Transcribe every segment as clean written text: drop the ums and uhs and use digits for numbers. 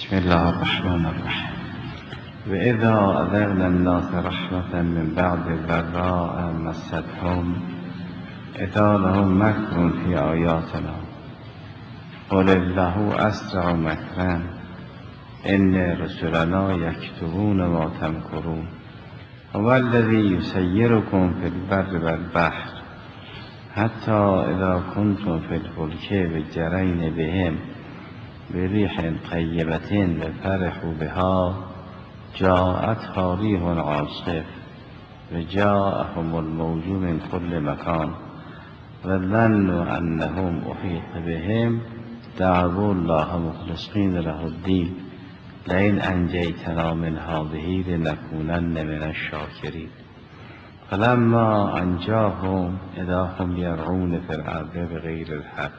بسم الله الرحمن الرحیم. و اذا اذقنا الناس رحمة من بعد ضراء مستهم اذا لهم مکر فی آیاتنا قل الله اسرع مکرا ان رسلنا یکتبون ما تمکرون هو الذی یسیرکم فی البر والبحر حتی اذا کنتم فی الفلک بجرین بهم بریح طیبة لفرحوا بها جاءتها ریح عاصف وجاءهم الموج من كل مكان وظنوا انهم احیط بهم دعوا الله مخلصین له الدین لئن انجیتنا من هذه لنکونن من الشاکرین فلما انجاهم اذا هم یرعون فی الارض بغیر الحق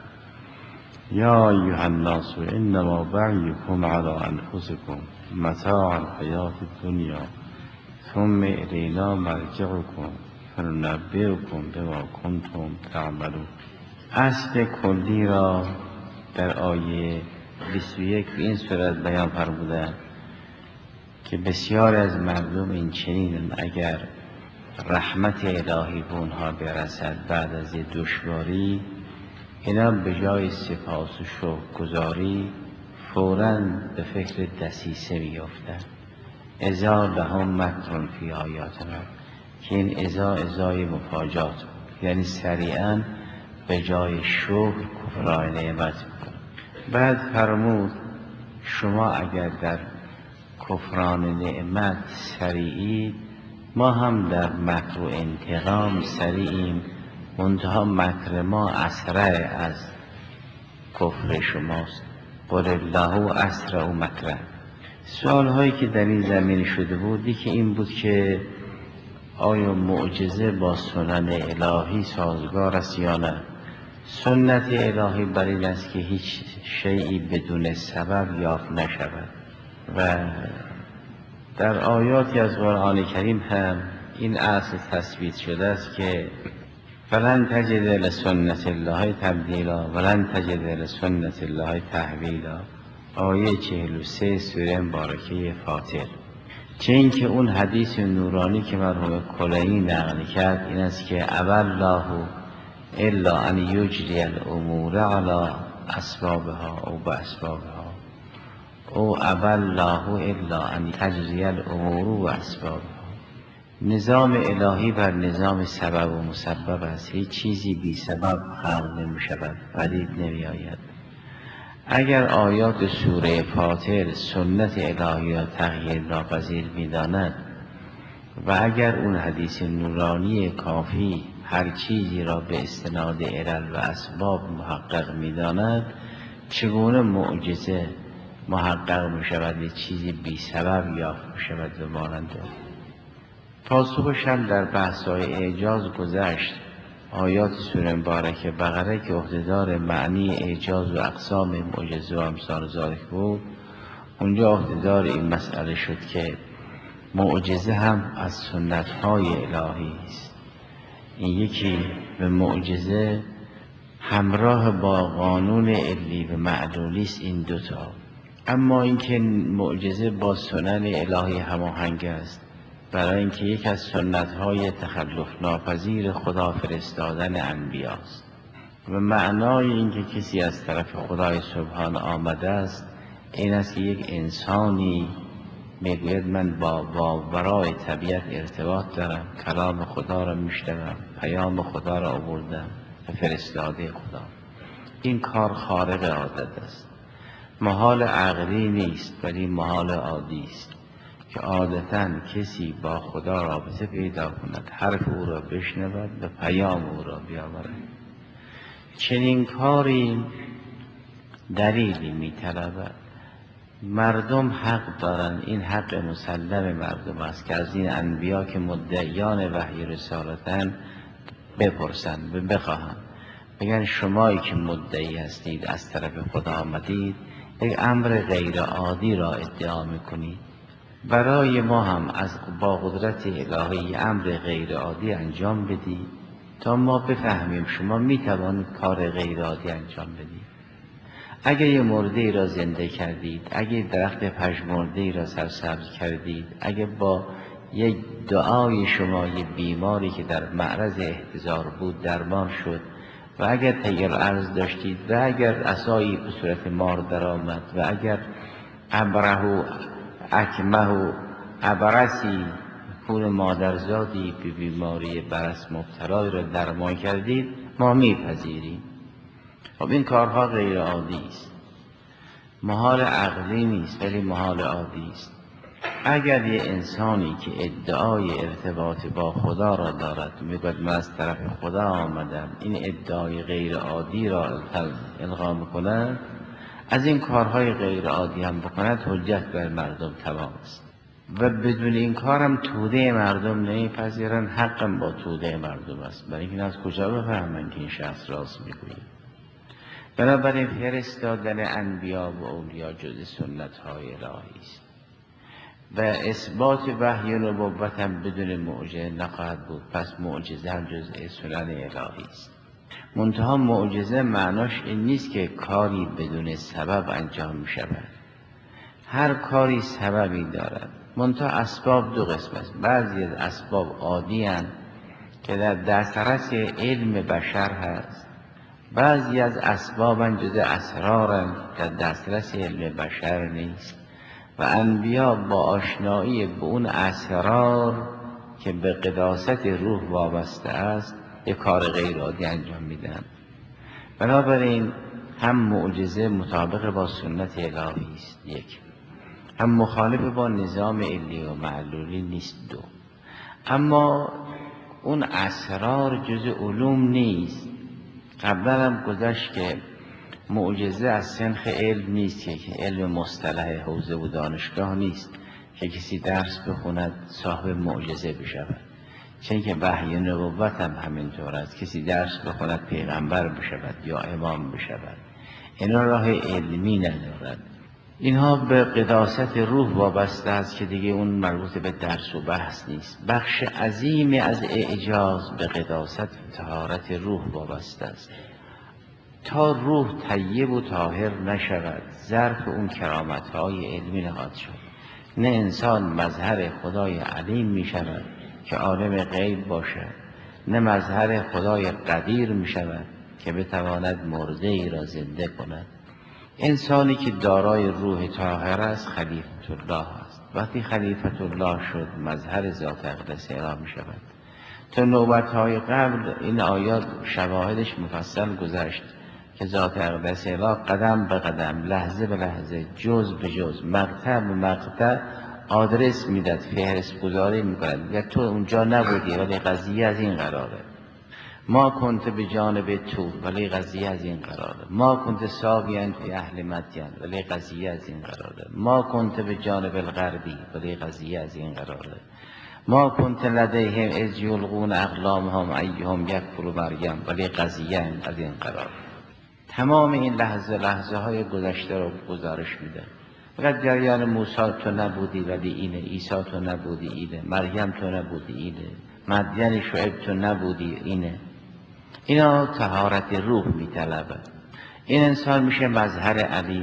یا ایها الناس انما بغیکم علی انفسکم متاع الحیاة الدنیا ثم الینا مرجعکم فننبئکم بما کنتم تعملون. اصل کلی را در آیه 21 به این صورت بیان فرمودند که بسیار از مردم این چنین اگر رحمت الهی به اونها برسد بعد از دشواری، اینا به جای سپاس و شکرگزاری فوراً به فکر دسیسه میافتند. اذا لهم مکر فی آیاتنا، که این ازای مفاجات، یعنی سریعاً به جای شکر کفران نعمت میکنند. بعد فرمود شما اگر در کفران نعمت سریعید، ما هم در مکر و انتقام سریعیم، منتها مکر ما اسرع از کفر شماست. قل الله اسرع مکرا. سوال هایی که در این زمین شده بودی که این بود که آیا معجزه با سنن الهی سازگار است یا نه؟ سنت الهی بر این است که هیچ شیئی بدون سبب یافت نشود و در آیاتی از قرآن کریم هم این اصل تثبیت شده است که ولن تجد لسنت الله تبدیلا ولن تجد لسنت الله تحویلا. آیه 43 سوره مبارکه فاطر. چه این که اون حدیث نورانی که مرحوم کلینی نقل کرد این است که ابى الله الا ان یجری الامور علی اسبابها او باسبابها او ابى الله الا ان تجری الامور و اسبابها. نظام الهی بر نظام سبب و مسبب است. هیچ چیزی بی سبب خلق نمی شود، پدید نمی آید. اگر آیات سوره فاطر سنت الهی را تغییر ناپذیر می داند و اگر اون حدیث نورانی کافی هر چیزی را به استناد علل و اسباب محقق می داند، چگونه معجزه محقق می شود یک چیزی بی سبب یافت می شود و مانند پاسخش هم در بحث‌های اعجاز گذشت. آیات سوره مبارکه بقره که عهده‌دار معنی اعجاز و اقسام معجزه و امثال ذالک بود، اونجا عهده‌دار این مسئله شد که معجزه هم از سنت‌های الهی است. این یکی به معجزه همراه با قانون علی و معلولی است، این دوتا. اما اینکه معجزه با سنن الهی هماهنگ است، برای اینکه یک از سنت‌های تخلف ناپذیر خدا فرستادن انبیاست و معنای اینکه کسی از طرف خدای سبحان آمده است این است که یک انسانی میگوید من با ورای طبیعت ارتباط دارم، کلام خدا را میشنوم، پیام خدا را آوردم و فرستاده خدا. این کار خارق عادت است، محال عقلی نیست ولی محال عادی است که عادتاً کسی با خدا رابطه پیدا کند، حرف او را بشنود و پیام او را بیاورد. چنین کاری دلیلی می‌طلبد. مردم حق دارند، این حق مسلم مردم است که از این انبیا که مدعیان وحی رسالتند بپرسند و بخواهند، بگن شمایی که مدعی هستید از طرف خدا آمدید، یک امر غیر عادی را ادعا می‌کنید، برای ما هم با قدرت الهی امر غیر عادی انجام بدید تا ما بفهمیم شما میتوانید کار غیر عادی انجام بدید. اگه یه مرده را زنده کردید، اگه درخت پژمرده را سرسبز کردید، اگه با یک دعای شما یه بیماری که در معرض احتضار بود درمان شد، و اگر تیر ارز داشتید و اگر عصایی به صورت مار درآمد و اگر ابره و اکمه و ابرسی کون مادرزادی به بیماری برس مبتلای را درمان کردید، ما میپذیریم. خب این کارها غیر عادی است، محال عقلی نیست ولی محال عادی است. اگر یه انسانی که ادعای ارتباط با خدا را دارد، میگوید من از طرف خدا آمدم، این ادعای غیر عادی را القا میکند، از این کارهای غیر عادی هم بکند، حجت بر مردم تمام است و بدون این کارم توده مردم نمیپذیرن. حقم با توده مردم است، برای این از کجا بفهمن که این شخص راست میگوید؟ بنابراین فرستادن انبیا و اولیا جز سنت های الهی است و اثبات وحی و نبوت هم بدون معجزه نخواهد بود. پس معجزه هم جزء سنن الهی است. منتها معجزه معناش این نیست که کاری بدون سبب انجام می شود. هر کاری سببی دارد، منتها اسباب دو قسم است. بعضی از اسباب عادی هستند که در دسترس علم بشر هست، بعضی از اسباب جزء اسرار در دسترس علم بشر نیست و انبیا با آشنایی به اون اسرار که به قداست روح وابسته است یک کار غیر عادی انجام میدن. بنابراین هم معجزه مطابق با سنت الهی است، یک، هم مخالف با نظام علی و معلولی نیست، دو. اما اون اسرار جزء علوم نیست. قبلا هم گذشت که معجزه از سنخ علم نیست، که علم مصطلح حوزه و دانشگاه نیست که کسی درس بخوند صاحب معجزه بشود. چون که وحی نبوت هم همینطور است، کسی درس بخوند پیغمبر بشود یا امام بشود. اینا راه علمی ندارد، اینها به قداست روح وابسته است که دیگه اون مربوط به درس و بحث نیست. بخش عظیمی از اعجاز به قداست طهارت روح وابسته است. تا روح طیب و طاهر نشود، ظرف اون کرامت‌های علمی نخواهد شد. نه انسان مظهر خدای علیم می شود که عالم غیب باشد، نه مظهر خدای قدیر می شود که بتواند مرده ای را زنده کند. انسانی که دارای روح طاهر است خلیفت الله است. وقتی خلیفت الله شد مظهر ذات اقدس اله می شود. تا نوبت‌های قبل این آیات شواهدش مفصل گذشت که ذات اقدس اله قدم به قدم، لحظه به لحظه، جز به جز، مقطع به مقطع آدرس میداد، فهرست گذاری میکند. یا تو اونجا نبودی ولی قضیه از این قراره، ما کنت به جانب تو ولی قضیه از این قراره، ما کنت ساویان فی اهل مدین ولی قضیه از این قراره، ما کنت به جانب الغربی ولی قضیه از این قراره، ما کنت لدیهم اذ یلقون اقلامهم ایهم یکفر مریم ولی قضیه از این قراره. تمام این لحظه های گذشته رو گزارش میده. فقط جریان موسی تو نبودی ولی اینه، عیسی تو نبودی اینه، مریم تو نبودی اینه، مدین شعیب تو نبودی اینه. اینا طهارت روح میطلبه. این انسان میشه مظهر علی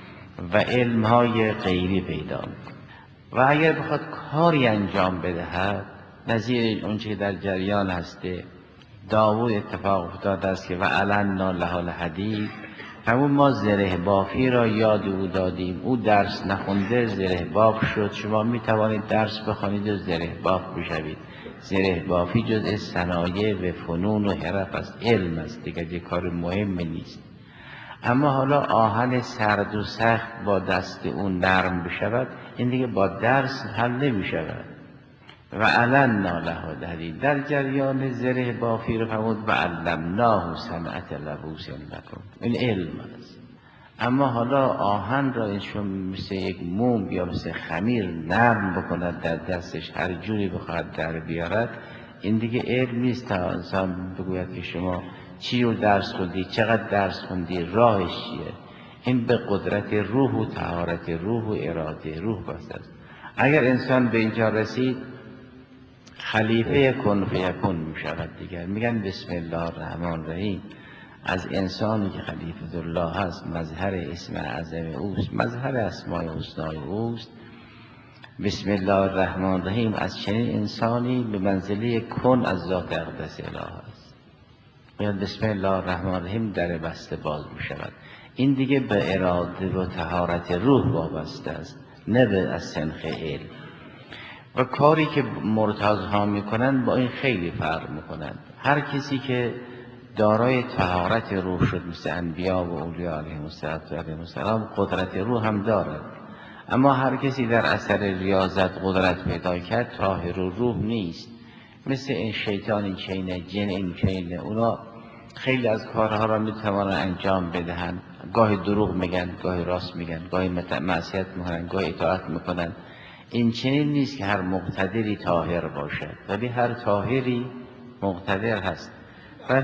و علمهای غیبی پیدا میکنه و اگر بخواد کاری انجام بدهد، نظیر اون چه در جریان هسته داوود اتفاق افتاده است که و علنا له الحدید، همون ما زره بافی را یاد او دادیم، او درس نخونده زره باف شد. شما می توانید درس بخوانید و زره باف بشوید. زره بافی جزء صنایع و فنون و حرف است، علم است دیگه، یه کار مهمی نیست. اما حالا آهن سرد و سخت با دست اون نرم بشود، این دیگه با درس حل نمی شود. و علنا له الحدید، در جریان زره بافی رو فرمود و علمناه صنعة لبوس لکم، این علم است. اما حالا آهن را ایشون مثل یک موم یا مثل خمیر نرم بکند در دستش، هر جوری بخواهد در بیارد، این دیگه علم نیست. تا انسان بگوید که شما چی رو درس خوندی، چقدر درس خوندی، راهش چیه، این به قدرت روح و طهارت روح و اراده روح بسته است. اگر انسان به اینجا رسید خلیفه کن فیکون می شود دیگر. میگن بسم الله الرحمن الرحیم، از انسانی که خلیفة الله هست، مظهر اسم اعظم اوست، مظهر اسماء حسنای اوست. بسم الله الرحمن الرحیم از چنین انسانی به منزله کن از ذات اقدس اله است. میاد بسم الله الرحمن الرحیم در بسته باز می شود. این دیگه به اراده و طهارت روح وابسته است، نه به از سنخ علم. و کاری که مرتضی‌ها میکنن با این خیلی فرق میکنن. هر کسی که دارای طهارت روح شد مثل انبیا و اولیاء علیهم السلام قدرت روح هم دارد، اما هر کسی در اثر ریاضت قدرت پیدا کرد طاهر روح نیست. مثل این شیطان این چینه، جن این چینه، اونا خیلی از کارها را میتوانن انجام بدهند. گاهی دروغ میگن، گاهی راست میگن، گاهی معصیت میکنن، گاهی اطاعت میکنن. این چنین نیست که هر مقتدری طاهر باشد، ولی هر طاهری مقتدر هست. و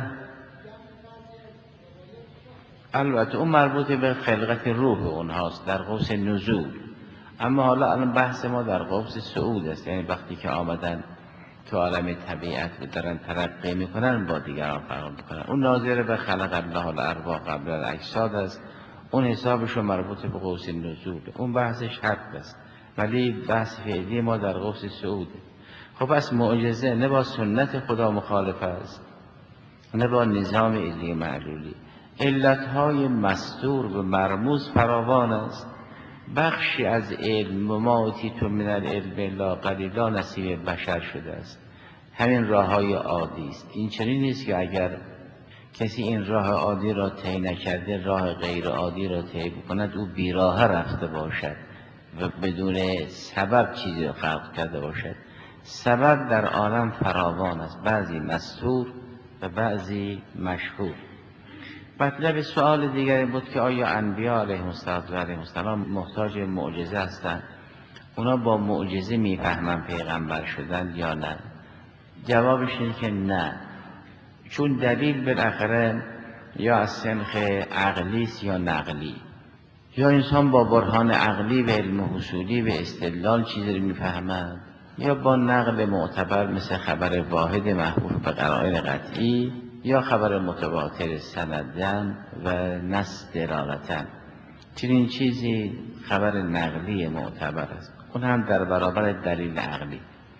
البته اون مربوط به خلقت روح اونهاست در قوس نزول. اما حالا الان بحث ما در قوس صعود است، یعنی وقتی که آمدن تو عالم طبیعت و دارن ترقی میکنن با دیگران فرق میکنن. اون ناظر به خلق الله الارواح قبل الاجساد است، اون حسابشو مربوط به قوس نزول، اون بحثش حق است. ولی بحث فعلی ما در قوس صعوده. خب پس معجزه نه با سنت خدا مخالف است، نه با نظام علمی معلولی. علتهای مستور و مرموز فراوان است. بخشی از علم و ما اوتیتم من العلم الا قلیلا نصیب بشر شده است. همین راههای عادی است. این چنین نیست که اگر کسی این راه عادی را طی نکرده راه غیر عادی را طی بکند او بیراه رفته باشد و بدون سبب چیزی را خلق کرده باشد. سبب در عالم فراوان است، بعضی مستور و بعضی مشهور. مطلب سوال دیگری بود که آیا انبیا علیهم السلام محتاج معجزه هستند؟ اونا با معجزه میفهمن پیغمبر شدن یا نه؟ جوابش اینه که نه، چون دلیل بالاخره یا از سنخ عقلی است یا نقلی. یا انسان با برهان عقلی و علم حصولی و استدلال چیزی رو میفهمد، یا با نقل معتبر مثل خبر واحد محفوظ به قرائن قطعی، یا خبر متواتر سندن و نص دلالتن. چنین چیزی خبر نقلی معتبر است، اون هم در برابر دلیل عقلی.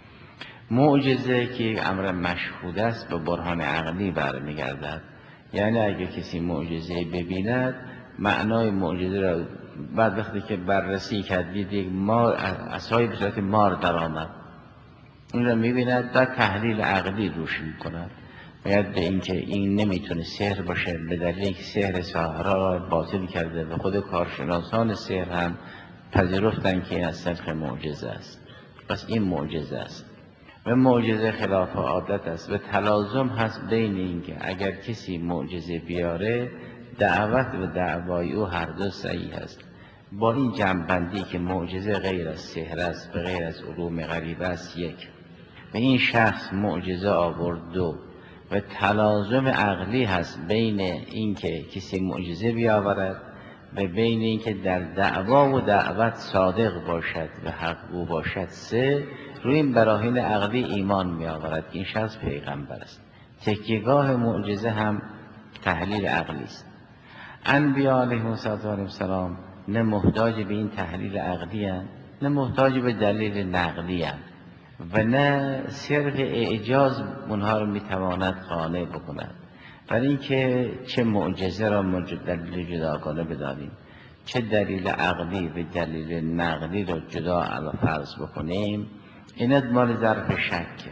معجزه که امر مشهود است به برهان عقلی برمیگردد. یعنی اگه کسی معجزه ببیند، معنای معجزه را بعد وقتی که بررسی کرد دید مار عصای به صورت مار در آمد، این را میبیند و تحلیل عقلی روش میکند. باید به اینکه این نمیتونه سحر باشه، به دلیل اینکه سحر ساحرها را باطل کرده و خود کارشناسان سحر هم پذیرفتن که این از سنخ معجزه است. پس این معجزه است و معجزه خلاف عادت است و تلازم هست بین اینکه اگر کسی معجزه بیاره دعوت و دعوای او هر دو صحیح است. با این جمع‌بندی که معجزه غیر از سحر است و غیر از علوم غریبه است یک، و این شخص معجزه آورد دو، و تلازم عقلی هست بین اینکه کسی معجزه بیاورد و بین اینکه در دعوا و دعوت صادق باشد و حق باشد سه، روی این براهین عقلی ایمان می آورد این شخص پیغمبر است. تکیهگاه معجزه هم تحلیل عقلی است. انبیا علیهم السلام نه محتاج به این تحلیل عقلی هستند، نه محتاج به دلیل نقلی هستند و نه صرف اعجاز اونها رو میتواند قانع بکند. برای اینکه چه معجزه را دلیل جداگانه بدانیم، چه دلیل عقلی و دلیل نقلی را جدا فرض بکنیم، این مال ظرف شکه.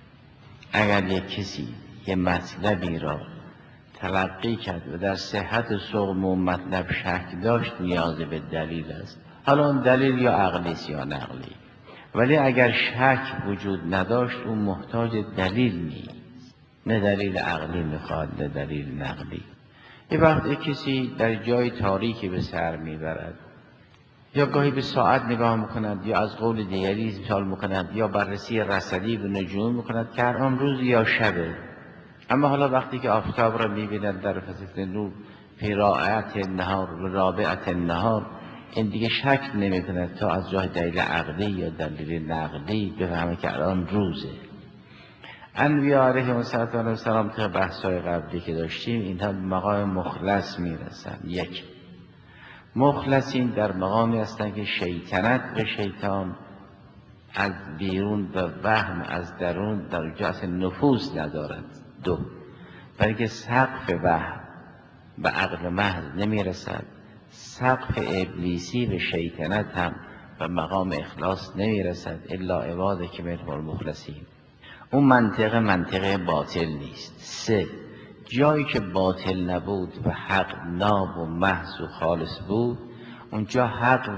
اگر یک کسی یه مطلبی را تلقی کرد و در صحت و سقم و مطلب شک داشت نیاز به دلیل است. حالا اون دلیل یا عقلی است یا نقلی. ولی اگر شک وجود نداشت اون محتاج دلیل نیست، نه دلیل عقلی میخواد نه دلیل نقلی. یه وقت کسی در جای تاریکی به سر میبرد، یا گاهی به ساعت نگاه میکند، یا از قول دیگری مثال میکند، یا بررسی رصدی به نجوم میکند که هر آن روز یا شبه. اما حالا وقتی که آفتاب را میبیند در فصل نور فی رابعة النهار و رابعة النهار، این دیگه شک نمی کند تا از جای دلیل عقلی یا دلیل نقلی بفهمه که الان روزه. انبیا علیهم السلام که بحث‌های قبلی که داشتیم اینها به مقام مخلص میرسن. یک، مخلصین در مقامی هستند که شیطنت به شیطان از بیرون و وهم از درون در اونجا اصلا نفوذ ندارد. دو، برای که سقف وهم به عقل محض نمیرسد، سقف ابلیسی به شیطنت هم به مقام اخلاص نمیرسد الا عباده که منهم المخلصین. اون منطقه باطل نیست. سه، جایی که باطل نبود و حق ناب و محض و خالص بود اونجا حق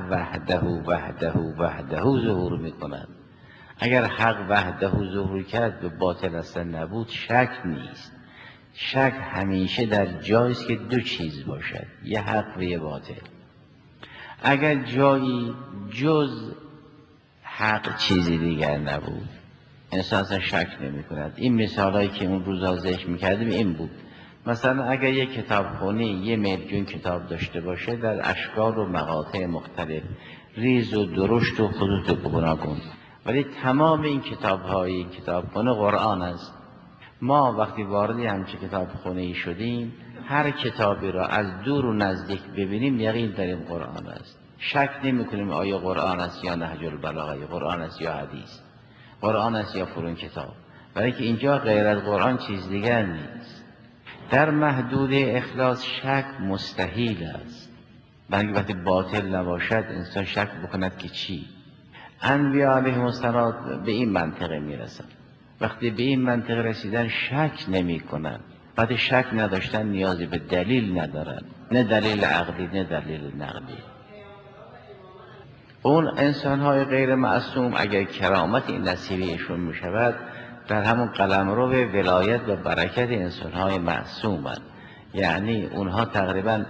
وحده ظهور میکند. اگر حق وحده ظهور کرد و باطل اصلا نبود شک نیست. شک همیشه در جاییست که دو چیز باشد، یه حق و یه باطل. اگر جایی جز حق چیزی دیگر نبود انسان اصلا شک نمی کند. این مثالایی که اون روزا ذکر میکردیم این بود. مثلا اگر یک کتابخونه 1 میلیون کتاب داشته باشه در اشکال و مقاطع مختلف، ریز و درشت و خطوط گوناگون، ولی تمام این کتاب‌های کتابخانه قرآن است. ما وقتی وارد همچین کتابخانه‌ای شدیم هر کتابی را از دور و نزدیک ببینیم یقین داریم قرآن است. شک نمی‌کنیم آیا قرآن است یا نهج البلاغه، قرآن است یا حدیث، قرآن است یا فلان کتاب، برای که اینجا غیر از قرآن چیز دیگر نیست. در محدود اخلاص شک مستحیل است، برای وقتی باطل نباشد انسان شک بکند که چی. انبیا علیهم السلام به این منطقه میرسند. وقتی به این منطقه رسیدن شک نمی کنند. وقتی شک نداشتن نیازی به دلیل ندارند، نه دلیل عقلی نه دلیل نقلی. اون انسان‌های غیر معصوم اگر کرامت این نصیبشون می شود در همون قلمرو ولایت و برکت انسان‌های معصومند. یعنی اونها تقریباً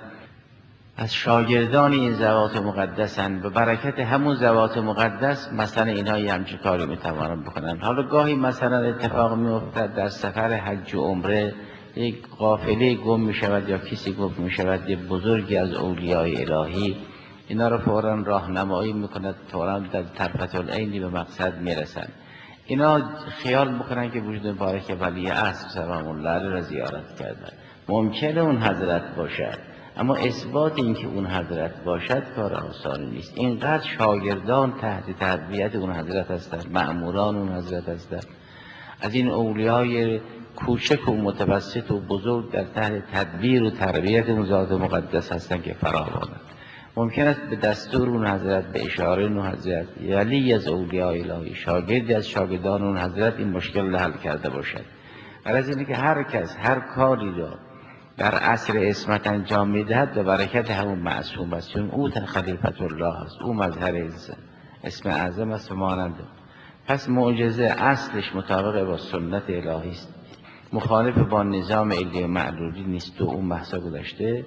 از شاگردان این ذوات مقدسن، به برکت همون ذوات مقدس مثلا اینها یه همچین کاری میتوانند بکنن. حالا گاهی مثلا اتفاق میافتد در سفر حج و عمره یک قافله گم میشود یا کسی گم میشود، یه بزرگی از اولیای الهی اینا رو فوراً راهنمایی میکند، فوراً در طرفت العینی به مقصد میرسند. اینا خیال میکنن که وجود مبارک ولی عصر سلام الله علیه را زیارت کردن. ممکنه اون حضرت باشد، اما اثبات این که اون حضرت باشد کار آسانی نیست. اینقدر شاگردان تحت تربیت اون حضرت هستند، مأموران اون حضرت هستند، از این اولیای کوچک و متوسط و بزرگ در تحت تدبیر و تربیت اون ذات مقدس هستند که فراوانند. ممکن است به دستور اون حضرت، به اشاره اون حضرت، ولی از اولیاء الهی، شاگردی از شاگردان اون حضرت این مشکل حل کرده باشد. از اینه که هر کس هر کاری را در عصر عصمت انجام میدهد به برکت همون معصوم است، چون او خلیفت الله است، او مظهر اسم اعظم است و ماننده. پس معجزه اصلش مطابق با سنت الهی است، مخالف با نظام علی و معلولی نیست و اون بحثا گذشته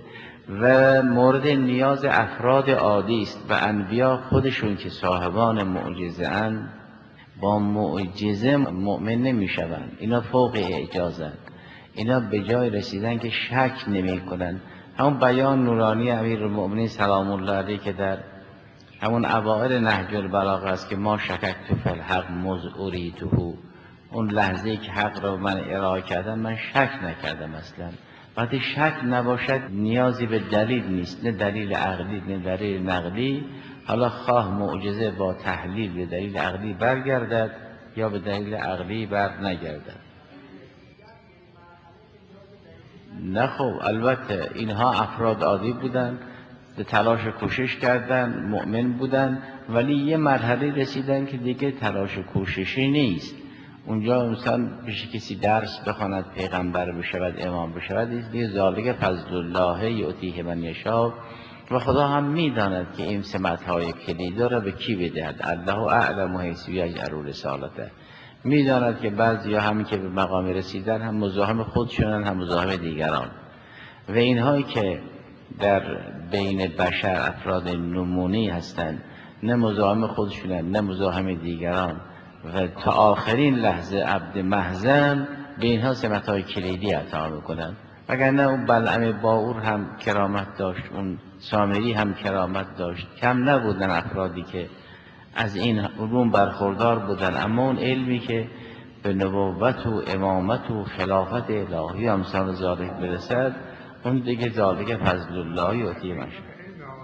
و مورد نیاز افراد عادی است. و انبیا خودشون که صاحبان معجزه اند با معجزه مؤمن نمیشوند، اینا فوق اعجازند. اینا به جای رسیدن که شک نمی کنن. همون بیان نورانی امیرالمؤمنین سلام الله علیه که در همون اوائل نهج البلاغه است که ما شککت فی الحق مذ اریته، اون لحظه‌ای که حق را من ارائه کردم من شک نکردم اصلا. وقتی شک نباشد نیازی به دلیل نیست، نه دلیل عقلی نه دلیل نقلی. حالا خواه معجزه با تحلیل به دلیل عقلی برگردد یا به دلیل عقلی بر نگردد. نه خب البته اینها افراد عادی بودن، به تلاش کوشش کردن، مؤمن بودن، ولی یه مرحله رسیدن که دیگه تلاش کوششی نیست. اونجا انسان بشه کسی درس بخواند، پیغمبر بشود، امام بشود، دیگه ذالک فضل الله یؤتیه من یشاء. و خدا هم میداند که این سمت‌های کلیدی را به کی بدهد. الله اعلم حیث یجعل رسالته. میداند که بعضی همین که به مقام رسیدن هم مزاحم خودشونن هم مزاحم دیگران، و اینهایی که در بین بشر افراد نمونی هستند، نه مزاحم خودشونن نه مزاحم دیگران و تا آخرین لحظه عبد محضن، به اینها سمت‌های کلیدی عطا میکنن. وگرنه اون بلعم باور هم کرامت داشت، اون سامری هم کرامت داشت، کم نبودن افرادی که از این علوم برخوردار بودن، اما اون علمی که به نبوت و امامت و خلافت الهی امثال ذالک برسد، اون دیگه ذالک فضل الله یؤتیه من یشاء.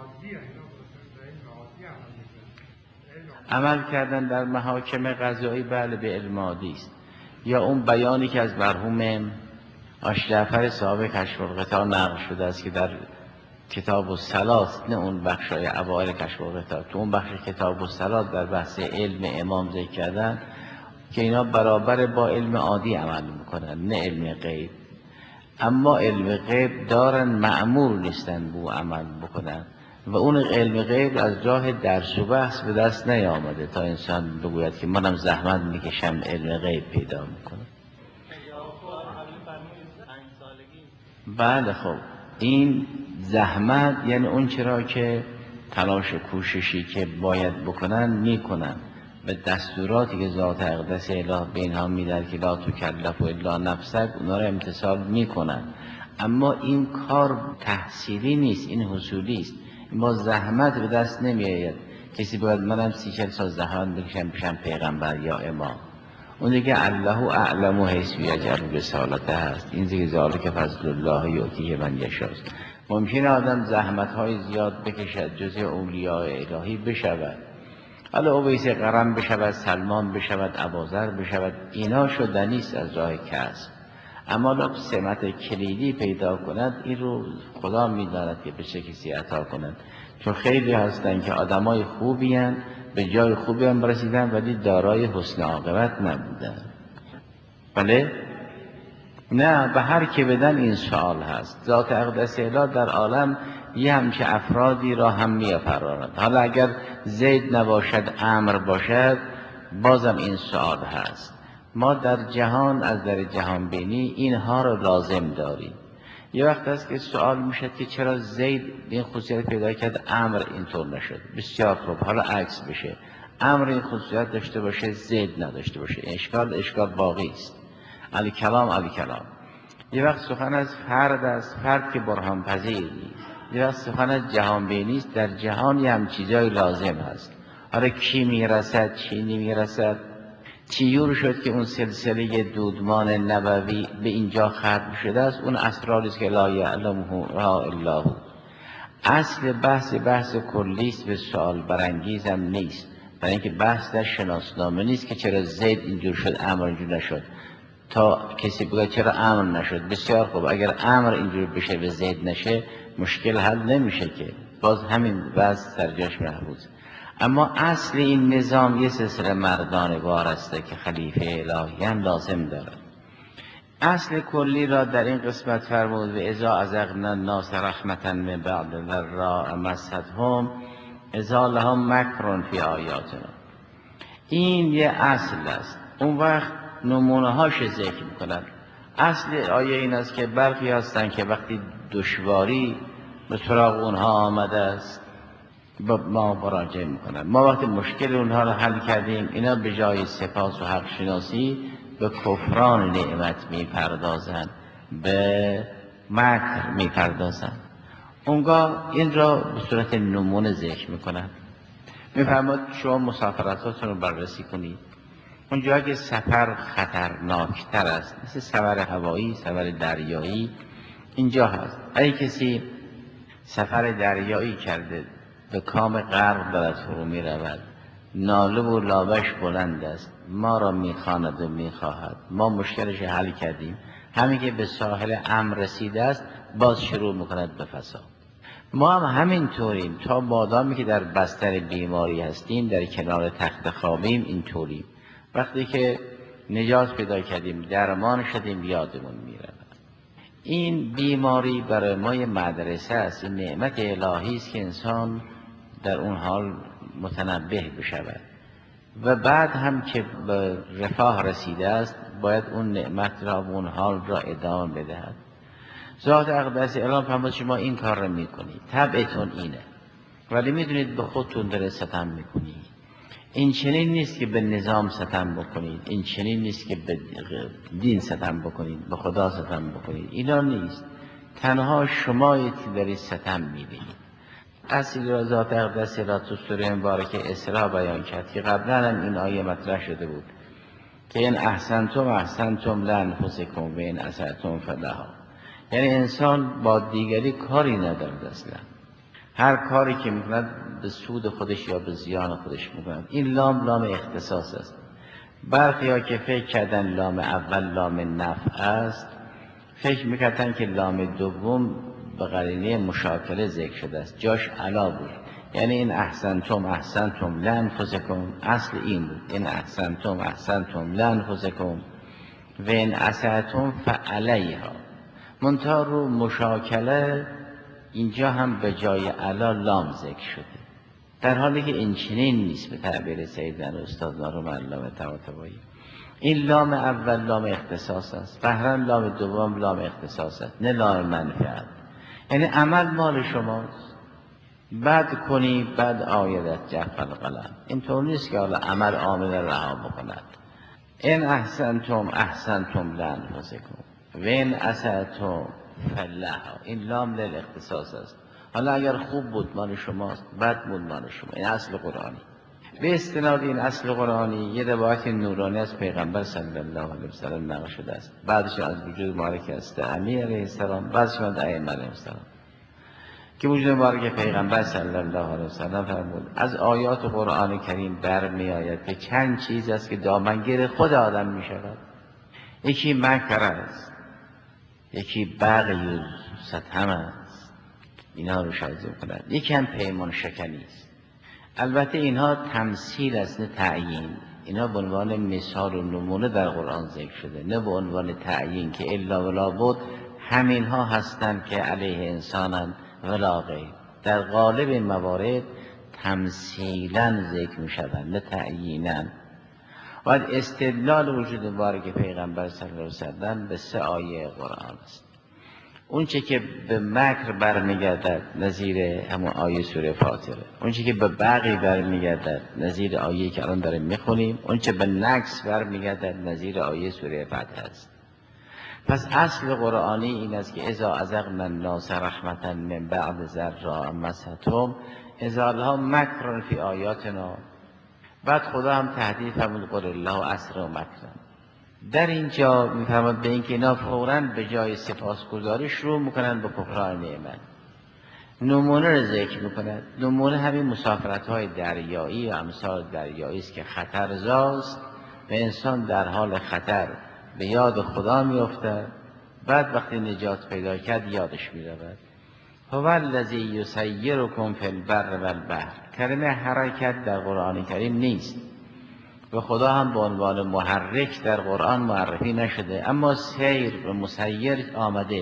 عمل کردن در محاکم قضایی بله به علم عادی است. یا اون بیانی که از مرحوم آش جعفر صاحب کشف الغطا نقل شده است که در کتاب الصلات، نه اون بخشای اوایل کشف الغطا، تو اون بخش کتاب الصلات در بحث علم امام ذکر کردن که اینا برابر با علم عادی عمل میکنن، نه علم غیب. اما علم غیب دارن، مأمور نیستن بو عمل بکنن و اون علم غیب از راه درس و بحث به دست نیامده تا انسان بگوید که منم زحمت میکشم علم غیب پیدا میکنم. بله خب این زحمت یعنی اون چرا که تلاش و کوششی که باید بکنن میکنن و دستوراتی که ذات اقدس اله به اینها میدهد که لا تکلف الا نفسک، اونا رو امتثال میکنن. اما این کار تحصیلی نیست، این حصولی است. این با زحمت به دست نمیآید. کسی باید منم 30-40 سال زحمت بکشم بشم پیغمبر یا امام. اون دیگه الله اعلم حیث یجعل رسالته هست. این دیگه ذالک فضل الله یؤتیه من یشاء. ممکنه آدم زحمت‌های زیاد بکشد جزء اولیاء الهی بشود، حالا اویس قرن بشود، سلمان بشود، ابوذر بشود، اینا شدنی است از راه کسب. اما لب سمت کلیدی پیدا کند، این رو خدا می‌داند که به چه کسی عطا کند. چون خیلی هستن که آدمای خوبی هستند، به جای خوبی هم رسیدن ولی دارای حسن عاقبت نبودن. بله؟ نه، به هر که بدن این سوال هست. ذات اقدس اله در عالم یه همچه افرادی را هم می‌آفراند. حالا اگر زید نباشد عمرو باشد بازم این سوال هست. ما در جهان از در جهان بینی اینها را لازم داریم. یه وقت هست که سوال میشد که چرا زید این خصوصیت پیدا کرد عمرو اینطور نشد. بسیار خوب، حالا عکس بشه، عمرو این خصوصیت داشته باشه زید نداشته باشه، اشکال باقی است. علی کلام. یه وقت سخن از فرد که برهان پذیر نیست. یه وقت سخن از جهان بینی است. در جهان هم چیزای لازم هست. حالا کی میرسد چی نمیرسد، چیور شد که اون سلسله دودمان نبوی به اینجا ختم شده است. اون اسراری است که لا یعلمه الا هو. اصل بحث کلی است، به سوال برانگیز هم نیست. برای اینکه بحث در شناسنامه نیست که چرا زید اینجور شد عمرو اینجور نشد، تا کسی بگه چرا عمرو نشد. بسیار خوب، اگر عمرو اینجور بشه و زید نشه مشکل حل نمیشه که، باز همین بحث سرجاش محفوظ. اما اصل این نظام یه سلسله مردانه وار است که خلیفه الهی هم لازم دارد. اصل کلی را در این قسمت فرمود و اذا اذقنا الناس رحمة من بعد ضراء مستهم اذا لهم مکر فی آیاتنا. این یه اصل است. اون وقت نمونه هاش ذکر میکنند. اصل آیه این است که برخی هستند که وقتی دشواری به سراغ اونها آمده است با ما مراجعه میکنند. ما وقتی مشکل اونها رو حل کردیم، اینا به جای سپاس و حق شناسی به کفران نعمت میپردازند، به مکر میپردازند. اونگاه این را به صورت نمونه ذکر میکنند. میفرماد شما مسافرتاتون رو بررسی کنید. اونجا که سفر خطرناکتر است، مثل سفر هوایی، سفر دریایی، اینجا هست. اگه کسی سفر دریایی کرده به کام غرب دارد فرو می رود، ناله و لابش بلند است، ما را میخواند و میخواهد، ما مشکلش حل کردیم، همین که به ساحل امن رسیده است باز شروع میکند به فساد. ما هم همین طوریم، تا مادامی که در بستر بیماری هستیم، در کنار تخت خوابیم، این طوریم. وقتی که نجات پیدا کردیم، درمان شدیم، یادمون میرود. این بیماری برای ما یه مدرسه است، این نعمت الهی است که انسان در اون حال متنبه بشود و بعد هم که به رفاه رسیده است باید اون نعمت را و اون حال را ادامه بدهد. ذات اقدس اعلام فرمود شما این کار را میکنید، طبعتون اینه، ولی میدونید به خودتون داره ستم میکنید. این چنین نیست که به نظام ستم بکنید، این چنین نیست که به دین ستم بکنید، به خدا ستم بکنید، اینا نیست. تنها شمایید که دارید ستم میبینید. اصلی را ذات اقدس را تو سوره مبارکه اسراء بیان کرد که قبلا هم این آیه مطرح شده بود. که این احسنتم لانفسکم و این اسأتم فلها. یعنی انسان با دیگری کاری ندارد اصلا، هر کاری که میکند به سود خودش یا به زیان خودش میکند. این لام اختصاص است. برخی ها که فکر کردن لام اول لام نفع است، فکر میکردن که لام دوم به قرینه مشاکله ذکر شده است، جاش علا بود. یعنی این احسنتم لانفسکم اصل این بود، این احسنتم لانفسکم و این اسأتم فعلیها. منتها رو مشاکله اینجا هم به جای علا لام ذکر شده، در حالی که این چنین نیست. به تعبیر سیدنا استاد نارم علامه طباطبایی، این لام اول لام اختصاص است، بهرا لام دوم لام اختصاص است، نه لام منفعت. یعنی عمل مال شماست، بد کنی بد آیدت جف القلم. اینطور نیست که حالا عمل عامل رها بکند. این احسنتم لانفسکم و این اسأتم فلها. این لام للاختصاص است. حالا اگر خوب بود مال شماست، بد بود مال شما. این اصل قرآنی. به استناد این اصل قرآنی یه روایت نورانی از پیغمبر صلی الله علیه وسلم نقل شده است، بعدش از وجود مبارک است امیر علیه السلام، بعدش از ائمه علیه السلام، که وجود مبارک پیغمبر صلی الله علیه وسلم فرمود از آیات قرآن کریم برمی آید که چند چیز است که دامنگیر خود آدم می شود. یکی مکر است، یکی بغی و ستم است، اینها رو شایزه کند. یکی هم پیمان شکنی است. البته اینها تمثیل است نه تعیین. اینها به عنوان مثال و نمونه در قرآن ذکر شده، نه به عنوان تعیین که الا ولا بود همینها هستند که علیه انسانند ولا غیر. در غالب موارد تمثیلا ذکر می شوند نه تعیینا. و استدلال وجود مبارک پیغمبر صلی الله علیه وسلم به 3 آیه قرآن است. اون چه که به مکر برمیگردد نظیر همون آیه سوره فاطره، اون چه که به بغی برمیگردد نظیر آیه که الان داریم میخونیم، اون چه به نقص برمیگردد نظیر آیه سوره فتح است. پس اصل قرآنی این است که اذا اذقنا الناس رحمتا من بعد ضراء مستهم اذا لهم مکر فی آیاتنا. بعد خدا هم تهدید فرمود قل الله اسرع مکرا. در اینجا میفرماد به اینکه اینا فوراً به جای سپاسگزاری شروع میکنن به کفران نعمت. نمونه رو ذکر میکنند. نمونه همین مسافرت‌های دریایی و امثال دریایی است که خطرزاست و انسان در حال خطر به یاد خدا میافتد، بعد وقتی نجات پیدا کرد یادش میرود. هو الذی یسیرکم فی البر والبحر. کلمه حرکت در قرآن کریم نیست و خدا هم به عنوان محرک در قرآن معرفی نشده، اما سیر و مسیر آمده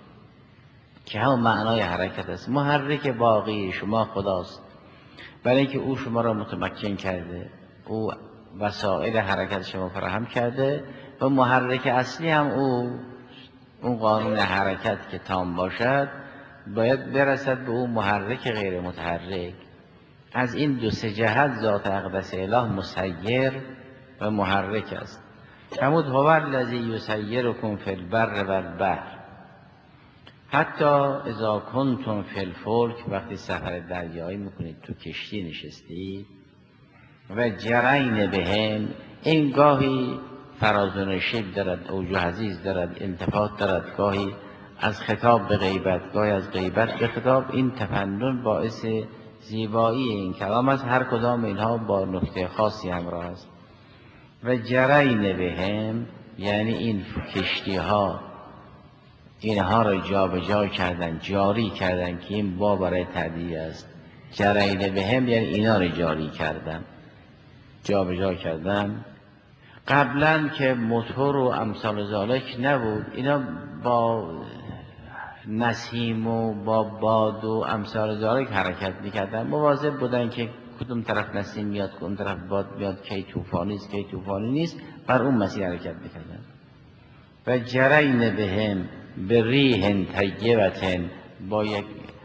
که هم معنای حرکت است. محرک باقی شما خداست، برای اینکه او شما را متمکن کرده، او وسایل حرکت شما فراهم کرده و محرک اصلی هم او. اون قانون حرکت که تام باشد باید برسد به اون محرک غیر متحرک. از این 2 جهت ذات اقدس اله مسیر و محرک است. فرمود هو الذی یسیرکم فی البر والبحر حتی اذا کنتم فی الفلک. وقتی سفر دریایی میکنید تو کشتی نشستید و جرین بهم. این گاهی فراز و نشیب دارد، اوج عزیز دارد، التفات دارد، گاهی از خطاب به غیبت، گاهی از غیبت به خطاب. این تفنن باعث زیبایی این کلام است. هر کدام اینها با نکته خاصی همراه است. و جرین بهم یعنی این کشتی ها اینها را جا به جا کردن، جاری کردن که این با برای تعدیه است. جرین بهم یعنی اینا را جاری کردن، جا به جا کردن. قبلا که موتور و امثال ذالک نبود، اینا با نسیم و با باد و امثال ذالک حرکت میکردن. مواظب بودن که کدوم طرف نسیم میاد، کدوم طرف باد میاد، کی طوفانی است کی طوفانی نیست، بر اون مسیر حرکت میکردن. و جرین بهم بریح طیبة، با یک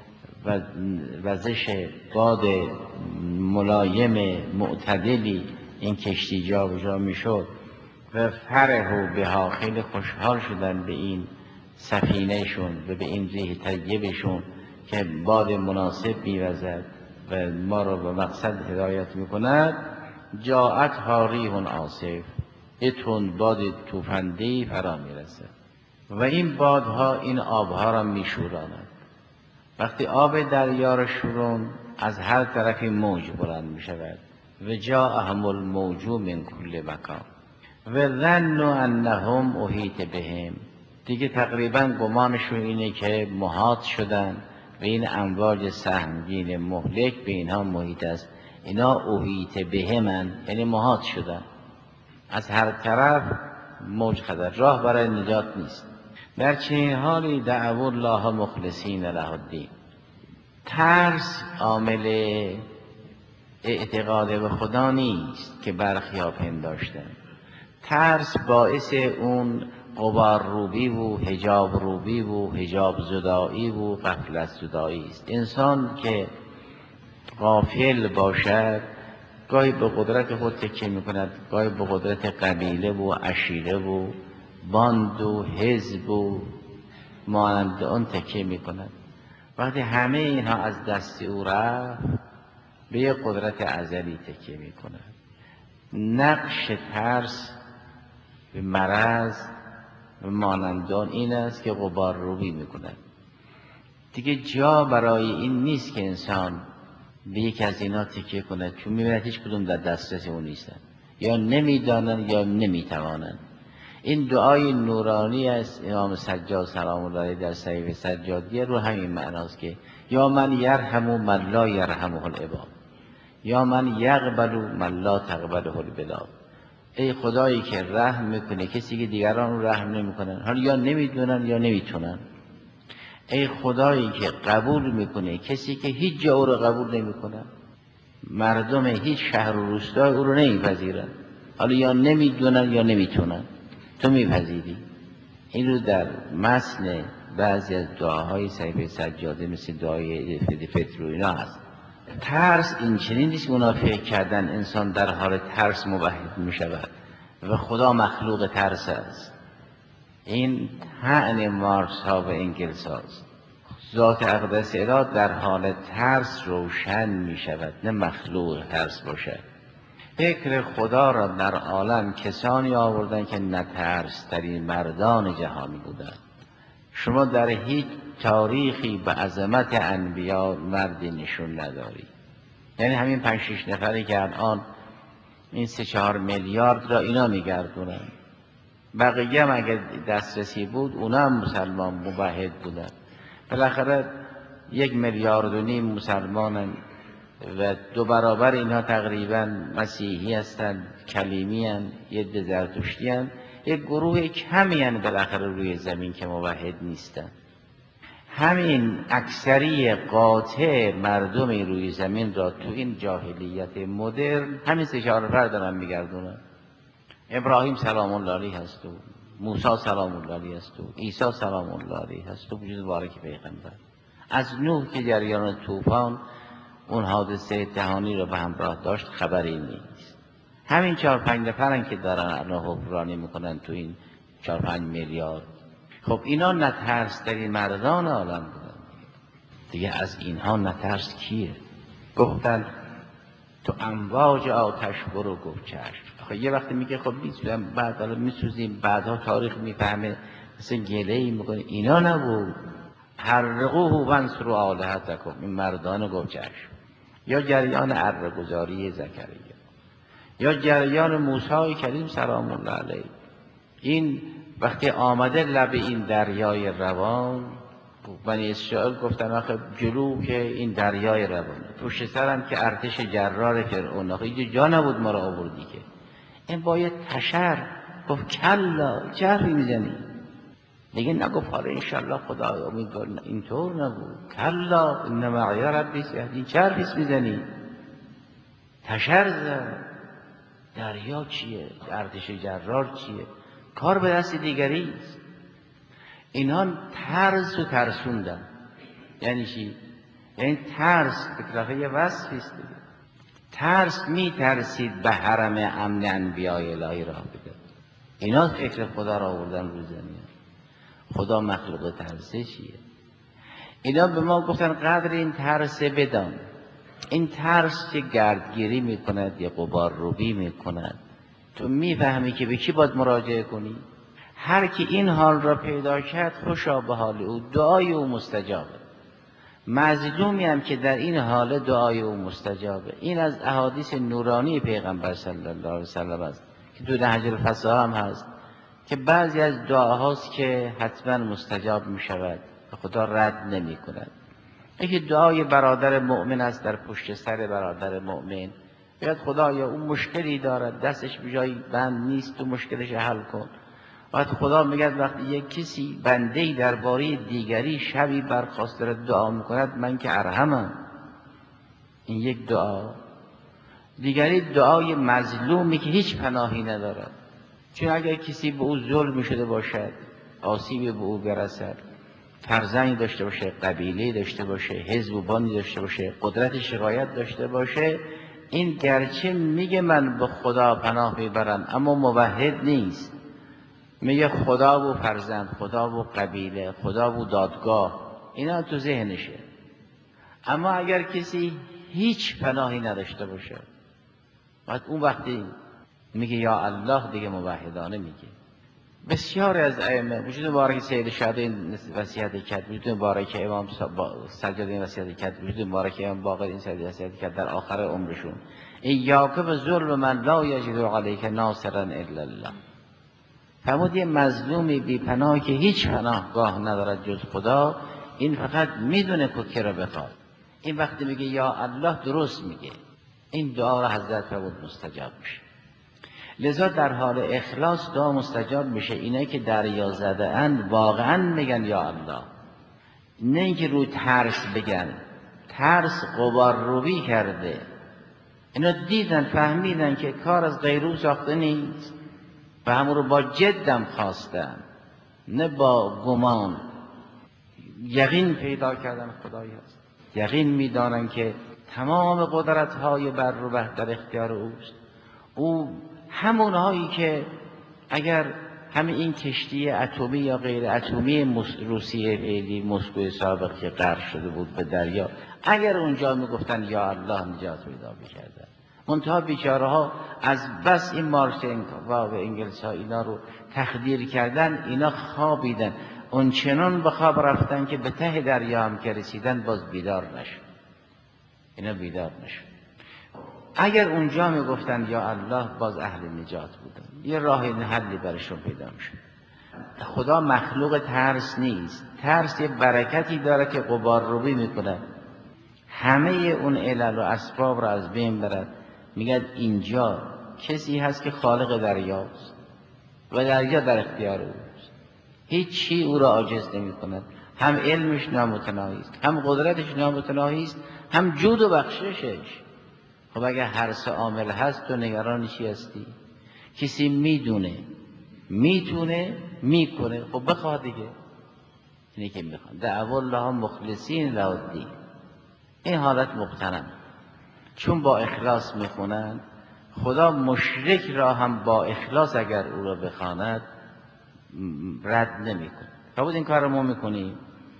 وزش باد ملایم معتدلی این کشتی جا و جا میشد. و فرحوا بها، خیلی خوشحال شدن به این سفینه شون و به این ریح طیبشون که باد مناسب میوزد و ما را به مقصد هدایت میکند. جاءتها ریح عاصف، یه تندباد توفنده‌ای فرا میرسه و این بادها این آبها را میشوراند. وقتی آب دریا را شورون، از هر طرفی موج بلند میشود و جاءهم الموج من کل مکان و ظنوا انهم احیط بهم، دیگه تقریبا گمانشون اینه که محاط شدن و این امواج سهمگین مهلک به اینها محیط است. اینا احیط بهمن، یعنی محاط شدن، از هر طرف موج خطر، راه برای نجات نیست. در چنین حالی دعوا الله مخلصین له الدین. ترس عامل اعتقاد به خدا نیست که برخی ها پنداشتن. ترس باعث اون غبار روبی و حجاب روبی و حجاب زدایی و غفلت زدایی است. انسان که غافل باشد گاهی به قدرت خود تکیه میکند، گاهی به قدرت قبیله و عشیره و باند و حزب و مانند آن تکیه میکند. وقتی همه اینها از دست او رفت به یک قدرت ازلی تکیه میکند. نقش ترس به مرض و مانندان این است که غبار روبی میکند. دیگه جا برای این نیست که انسان به یک از اینا تکیه کند، چون میبیند هیچ کدوم در دسترس او نیستن، یا نمیدانند یا نمیتوانند. این دعای نورانی از امام سجاد سلام الله علیه در صحیفه سجادیه رو همین معناست که یا من یرحم من لا یرحمه العباد، یا من یقبل من لا تقبله البلاد. ای خدایی که رحم میکنه کسی که دیگران رو رحم نمیکنن، حالا یا نمیدونن یا نمیتونن. ای خدایی که قبول میکنه کسی که هیچ جا او رو قبول نمیکنن، مردم هیچ شهر و روستای او رو نمیپذیرن، حالا یا نمیدونن یا نمیتونن، تو میپذیری. این رو در متن بعضی از دعاهای صحیفه سجاده مثل دعای فطر و اینا هست. ترس این چنین نیست که اونا فکر کردن انسان در حال ترس موحد میشود و خدا مخلوق ترس است. این طعن مارکس ها و انگلس هاست. ذات اقدس اراده در حال ترس روشن می شود، نه مخلوق ترس باشد. فکر خدا را در عالم کسانی آوردن که نترس ترین مردان جهانی بودند. شما در هیچ تاریخی به عظمت انبیا مردی نشون نداری. یعنی همین 5-6 نفری که الان این 3-4 میلیارد را اینا میگردونن، بقیه هم اگر دسترسی بود اونا هم مسلمان موحد بودن. بالاخره 1.5 میلیارد مسلمانن و 2 برابر اینها تقریبا مسیحی هستند، کلیمی هستند، یه زرتشتی هستند، یک گروه کمی هستند بالاخره روی زمین که موحد نیستند. همین اکثری قاطع مردم روی زمین را تو این جاهلیت مدرن همین 3-4 نفر دارن میگردونن. ابراهیم سلام الله علیه هست و موسی سلام الله علیه هست و عیسی سلام الله علیه هست و وجود بارک پیغمبر. از نوح که جریان طوفان اون حادثه جهانی رو به همراه داشت خبری نیست. همین 4-5 نفرن که دارن الان حکمرانی میکنن تو این 4-5 میلیارد. خب اینا نترس ترین مردان عالم بودن دیگه. از اینها نترس کیه؟ گفتن تو امواج آتش برو، گفت چشم. آخه یه وقتی میگه خب میسوزیم، بعد حالا میسوزیم، بعدها تاریخ میفهمه مثل گله‌ای میکنه. اینا نبود. حرقوه وانصروا آلهتکم، این مردان گفت چشم. یا جریان اره‌گذاری زکریا، یا جریان موسی کریم سلام الله علیه. این وقتی آمده لب این دریای روان، بنی اسرائیل گفتن آخه جلو که این دریای روانه، پشت سرم که ارتش جرار فرعون، آخه اینجا جا نبود ما را آوردی که. این باید تشر گفت کلا، چه حرفی میزنی؟ دیگه نگفت حالا انشالله خدا امیدوار، اینطور نبود. کلا ان معی ربی سیهدین، چه حرفی میزنی؟ تشر زد. دریا چیه؟ ارتش جرار چیه؟ کار به دست دیگری است. اینها ترس و ترسوندن. یعنی چی؟ یعنی ترس به طرف یه وصفی است دیگه. ترس می ترسید به حرم امن انبیای الهی راه بده. اینا فکر خدا را آوردن رو زمین. خدا مخلوق ترسه چیه؟ اینا به ما گفتن قدر این ترس بدان. این ترس که گردگیری میکند یا غبار روبی میکند، تو میفهمی که به کی باید مراجعه کنی. هر کی این حال را پیدا کرد خوشا به حال او، دعای او مستجابه. مظلومی هم که در این حال دعای او مستجابه. این از احادیث نورانی پیغمبر صلی الله علیه وسلم است که تو نهج الفصاحه هم هست که بعضی از دعاهاست که حتما مستجاب می شود و خدا رد نمی کند. یکی دعای برادر مؤمن است در پشت سر برادر مؤمن، بیاد خدایا اون مشکلی دارد، دستش به جایی بند نیست، تو مشکلش حل کن. وقت خدا میگه وقتی یک کسی بنده‌ای درباره دیگری شبی برخاست دارد دعا میکند، من که ارحمم. این یک دعا. دیگری دعای مظلومی که هیچ پناهی ندارد، چون اگر کسی به او ظلم شده باشد، آسیبی به او برسد، فرزندی داشته باشه، قبیله داشته باشه، حزب و بانی داشته باشه، قدرت شکایت داشته باشه، این گرچه میگه من به خدا پناه میبرم اما موحد نیست، میگه خدا و فرزند، خدا و قبیله، خدا و دادگاه، اینا تو ذهنشه. اما اگر کسی هیچ پناهی نداشته باشه، بعد اون وقتی میگه یا الله، دیگه موحدانه میگه. بسیاری از ائمه، وجود مبارک سید شهادین وصیت کرد، وجود مبارک امام سجادین وصیت کرد، وجود مبارک امام باقر این وصیت کرد در آخر عمرشون، ایاک بظلم من لا یجد علیک ناصرا الا الله. فرمود یه مظلومی بی پناه که هیچ پناهگاه ندارد جز خدا، این فقط میدونه که را بخواد. این وقتی میگه یا الله درست میگه، این دعا را حضرت فرمود مستجاب میشه. لذا در حال اخلاص دعا مستجاب میشه. اینایی که دریا زده اند واقعا میگن یا الله، نه اینکه رو ترس بگن. ترس غبار روی کرده. اینا دیدن فهمیدن که کار از غیرو ساخته نیست و همون رو با جدم خواستن، نه با گمان. یقین پیدا کردن خدایی هست، یقین میدانن که تمام قدرت های بر و بحر در اختیار اوست. او همون هایی که اگر همین این کشتی اتمی یا غیر اتمی روسیه فعلی مسکو سابق که غرق شده بود به دریا، اگر اونجا میگفتن یا الله نجات پیدا می‌کردن. منتها بیچاره ها از بس این مارشنکو و انگلیس ها اینا رو تخدیر کردن، اینا خوابیدن، اون چنان به خواب رفتن که به ته دریا هم که رسیدن باز بیدار نشد. اینا بیدار نشد. اگر اونجا میگفتن یا الله باز اهل نجات بودن، یه راه حلی برشون پیدا میشد. خدا مخلوق ترس نیست. ترس یه برکتی داره که غبار روی میکنه، همه اون علل و اسباب را از بین برد. میگن اینجا کسی هست که خالق دریاست و دریا در اختیار اوست، هیچ چی او را عاجز نمی کند. هم علمش نامتناهی است، هم قدرتش نامتناهی است، هم جود و بخششش. خب اگر هر سه عامل هست تو نگران چی هستی؟ کسی میدونه، میتونه، میکنه، خب بخواه دیگه. اینه که میخوان دعوا الله مخلصین له الدین. این حالت مقتنم، چون با اخلاص میخونن، خدا مشرک را هم با اخلاص اگر او را بخواند رد نمیکنه. کبود این کار رو ما میکنیم.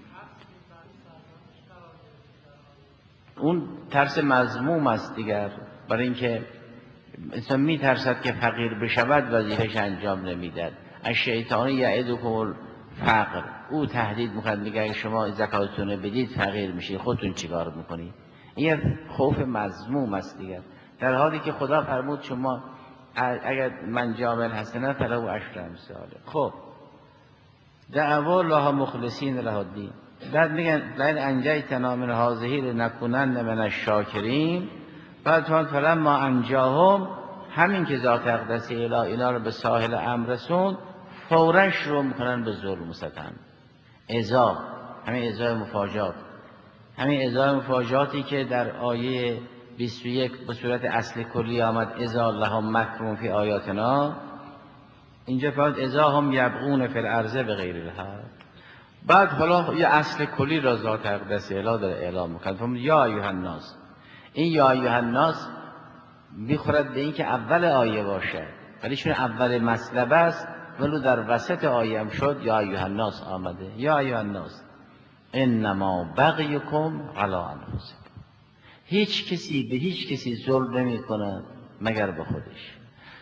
اون ترس مذموم است دیگر، برای اینکه انسان میترسد که فقیر بشود وظیفه‌اش انجام نمیدهد. الشیطان یعدکم الفقر، او تهدید میکنه، میگه اگه شما زکاتتون بدید فقیر میشید، خودتون چیکار میکنید؟ این خوف مذموم است دیگر، در حالی که خدا فرمود شما اگر من جامع الحسنه فله عشر امثاله. خب دعوا الله مخلصین له الدین. بعد میگن لئن انجیتنا من هذه لنکونن من الشاکرین. بعد فلما انجاهم، همین که ذات اقدس اله اینا رو به ساحل امر رسوند، فوراً شروع میکنن به ظلم و ستم. ازا، همین ازای مفاجات، همین ازای مفاجاتی که در آیه 21 به صورت اصل کلی آمد، ازا لهم مکرون فی آیاتنا، اینجا فرمود ازا هم یبغون فی الارض بغیر الحق. بعد حالا یه اصل کلی را ذات اقدس اله داره اعلام میکنه، فرمود یا ایها الناس. این یا ایها الناس میخورد به این که اول آیه باشه، ولی چون اول مطلب است ولو در وسط آیه هم شد یا ایها الناس آمده. یا ایها الناس انما بغیکم علی انفسکم. هیچ کسی به هیچ کسی ظلم نمی کنه مگر به خودش.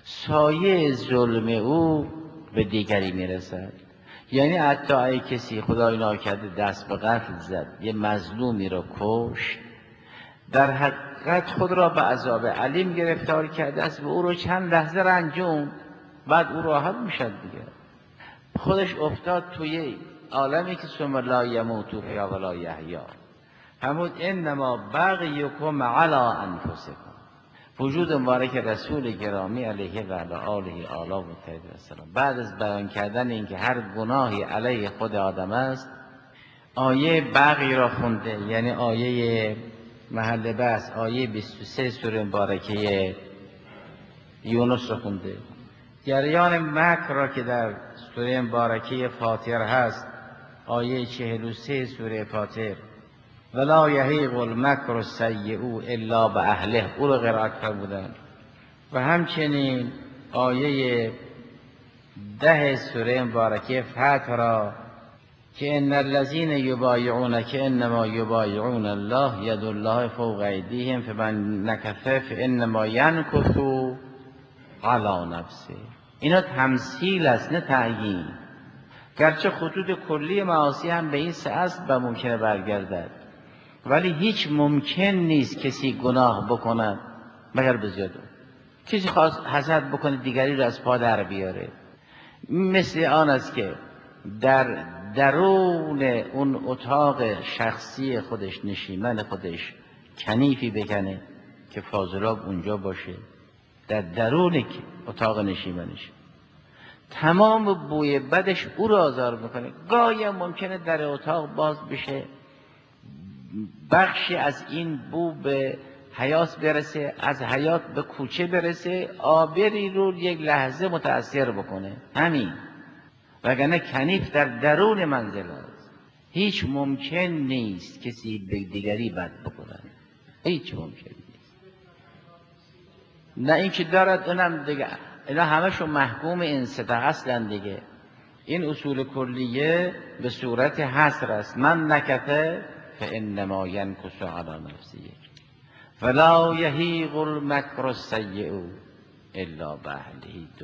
سایه ظلم او به دیگری میرسد. یعنی حتی اگه کسی خدای ناکرده دست به قتل زد، یه مظلومی را کشت، در حقیقت خود را به عذاب علیم گرفتار کرده است و او رو چند لحظه رنجون، بعد او راحت میشد دیگه. خودش افتاد توی عالمی که ثم لا یموت فیها ولا یحیا. همون انما بغیکم علی انفسکم. وجود مبارک رسول گرامی علیه و علی آله آلا و طیب السلام بعد از بیان کردن اینکه هر گناهی علیه خود آدم است، آیه بغی را خونده، یعنی آیه محل بحث آیه 23 سوره مبارکه یونس را خونده. جریان مکر را که در سوره مبارکه فاطر هست، آیه 43 سوره فاطر، ولا یحیق المکر السیء الا باهله، او را قرائت فرمودند. و همچنین آیه 10 سوره مبارکه فتح را که ان الذين يبايعونك انما يبايعون الله يد الله فوق ایدیهم فمن نکث فانما ينکث علی نفسه. اینا تمثیل است نه تعیین، گرچه خطوط کلی معاصی هم به این سه اصل ممکنه برگردد، ولی هیچ ممکن نیست کسی گناه بکند مگر به زیادو. کسی خواست حسد بکنه دیگری را از پا در بیاره، مثل آن است که در درون اون اتاق شخصی خودش، نشیمن خودش کنیفی بکنه که فاضلاب اونجا باشه، در درون اتاق نشیمنش تمام بوی بدش او را آزار میکنه. گاهی هم ممکنه در اتاق باز بشه، بخشی از این بو به حیات برسه، از حیات به کوچه برسه، آبری رو یک لحظه متأثر بکنه، همین. وگرنه کنیف در درون منزل است. هیچ ممکن نیست کسی به دیگری بد بکنه، هیچ ممکن نیست. نه این که دارد اونم دیگه، اینا همشون محکوم انستا اصلا دیگه. این اصول کلیه به صورت حصر است. من نکته فانما ینکث علی نفسه فلا یحیق المکر السیء الا باهله. دو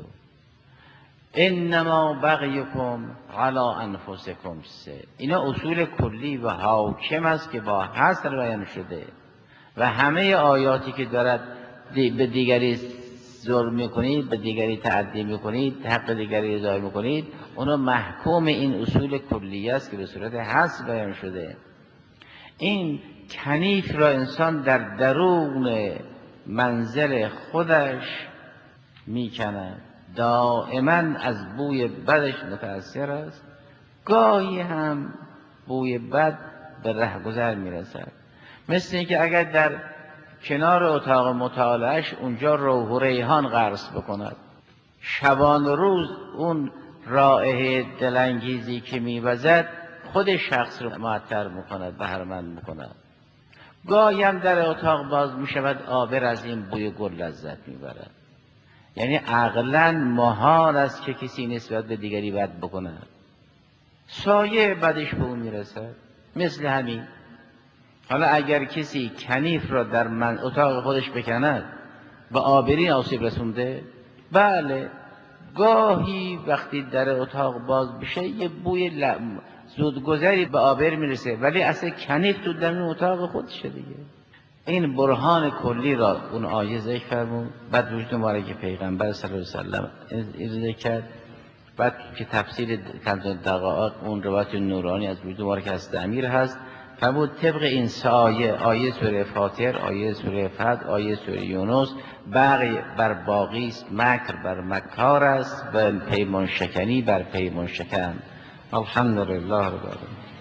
انما بغیکم علی انفسکم. سه اینا اصول کلی و حاکم است که با حصر بیان شده و همه آیاتی که دارد به دیگری ظلم میکنید، به دیگری تعدی میکنید، حق دیگری اضاعه میکنید، اونا محکوم این اصول کلی است که به صورت حصر بیان شده. این کنیف را انسان در درون منزل خودش میکند، دائما از بوی بدش متأثر است. گاهی هم بوی بد به رهگذر میرسد، مثل اینکه اگر در کنار اتاق مطالعهش اونجا روح و ریحان غرس بکند، شبان روز اون رائحه دلانگیزی که میوزد خود شخص رو معطر میکند، بهره‌مند میکند. گاهی هم در اتاق باز میشود، آبر از این بوی گل لذت میبرد. یعنی عقلاً محال است که کسی نسبت به دیگری بد بکند، سایه بدش به اون میرسد. مثل همین حالا اگر کسی کنیف را در اتاق خودش بکند و آبرین آسیب رسونده، بله گاهی وقتی در اتاق باز بشه یه بوی زودگذری به آبر میرسه، ولی اصلا کنیف تو در اتاق خودشه دیگه. این برهان کلی را اون آیه ذکر فرمود، بعد وجود مبارک پیغمبر صلی الله علیه و سلم ذکر کرد، بعد که تفسیر کنز دقائق اون روایت نورانی از وجود مبارک هست امیر هست، فرمود طبق این سه آیه سوره فاطر، آیه سوره فتح، آیه سوره یونس، بغی بر باقی است، مکر بر مکار است و پیمان شکنی بر پیمان شکن. الحمدلله رب العالمین.